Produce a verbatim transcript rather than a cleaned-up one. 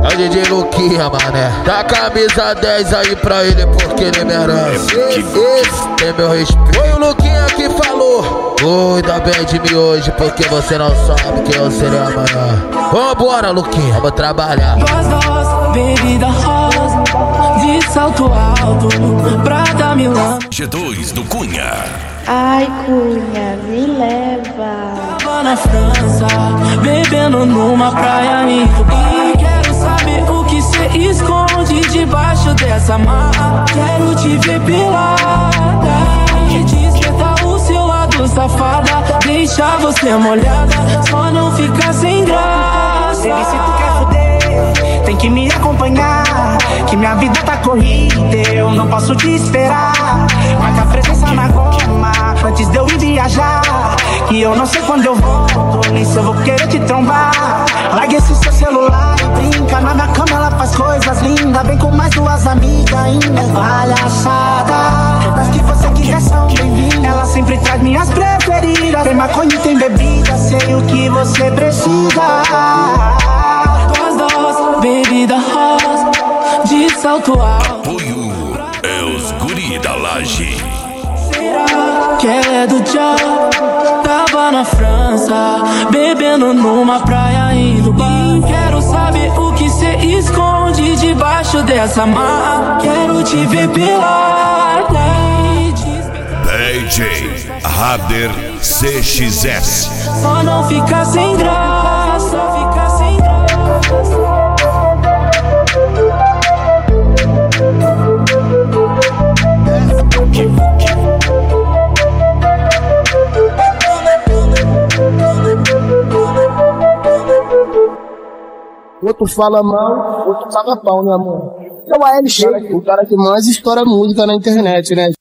É o D J Luquinha, mané. Dá camisa dez aí pra ele porque ele merece. Esse tem meu respeito. Foi o Luquinha que falou: cuida bem de mim hoje porque você não sabe quem eu serei amanhã. Vambora, Luquinha, vamos trabalhar. Gostosa, bebida rosa, de salto alto, Prada Milão. G dois do Cunha. Ai, Cunha, me leva. Tava na França, bebendo numa praia em Dubai. Quero saber o que cê esconde debaixo dessa mala. Quero te ver pelada e despertar o seu lado safada. Deixar você molhada, só não ficar sem graça. Baby, se tu quer foder, tem que me acompanhar, que minha vida tá corrida, eu não posso te esperar. Marca a presença na goma, antes de eu ir viajar, que eu não sei quando eu volto, nem se eu vou querer te trombar. Larga esse seu celular e brinca, na minha cama ela faz coisas lindas, vem com mais duas amigas ainda. É palhaçada, todas que você quiser são bem-vindas. Ela sempre traz minhas preferidas, tem maconha e tem bebida, sei o que você precisa. Duas doses, bebida rosa, de salto alto. Apoio é os guri da laje. Será que ela é do diabo? Tava na França, bebendo numa praia em Dubai. Quero saber o que cê esconde debaixo dessa mala. Quero te ver pelada e despertar. D J Rader C X S. Só não ficar sem graça, só ficar sem graça. Outro fala mal, outro paga pau, né, amor? É o A L X, o cara que mais estoura música na internet, né?